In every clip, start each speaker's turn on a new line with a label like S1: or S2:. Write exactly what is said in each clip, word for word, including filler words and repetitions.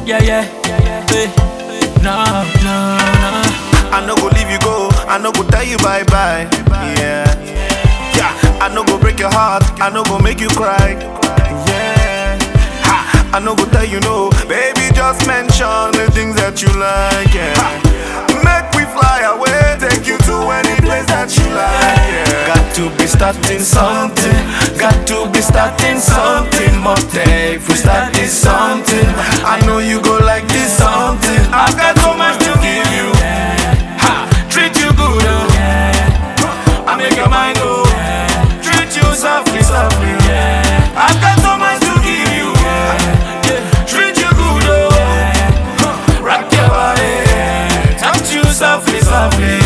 S1: yeah, yeah, hey. No, no, no.
S2: I no go leave you go, I no go tell you bye bye. Yeah, yeah. I no go break your heart, I no go make you cry. Yeah, ha. I no go tell you no, baby. Just mention the things that you like. Yeah, ha. Make we fly away, take you to any place that you like. Yeah. Got to be starting something, got to be starting something. But if we start this something, I know you go like this something. I've got so much to give you. Treat you good, oh. I make your mind go. Treat you softly, softly. I've got so much to give you. Treat you good, oh. Rock your body. Touch you softly, softly.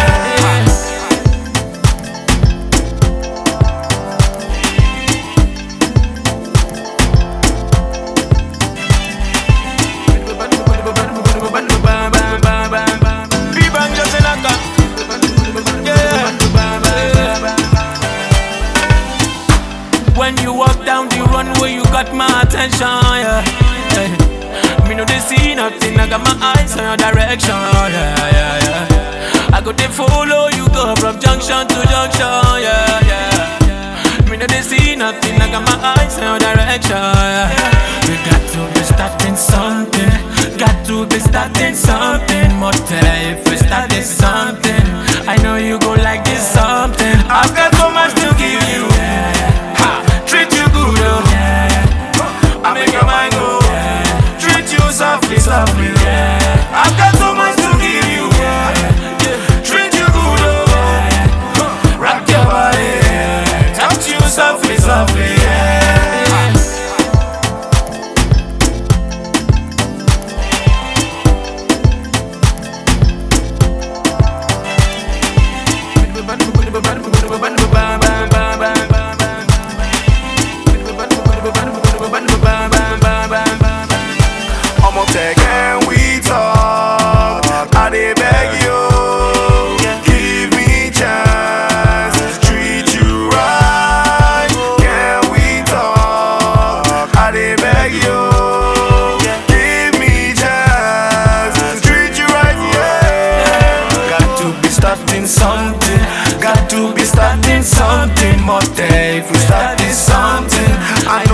S1: When you walk down the runway, you got my attention, yeah. Hey. Me no dey see nothing, I got my eyes on your direction, yeah, yeah, yeah. I go to follow you, go from junction to junction, yeah, yeah. Me no dey see nothing, I got my eyes on your direction, yeah. We got to be starting something, got to be starting something. More if we start this something, I know you go like this something. I've got so much to give you. Treat you good, oh. I make your mind go. Treat you softly, softly. I've got so much to give you. Treat you good, oh. Rock your body. Touch you softly, softly.
S2: I'ma take and we talk. I dey beg you, give me chance, treat you right. Can we talk? I dey beg you, give me chance, treat you right. Yeah. Got to be starting something, got to be starting something. More if we start this something, I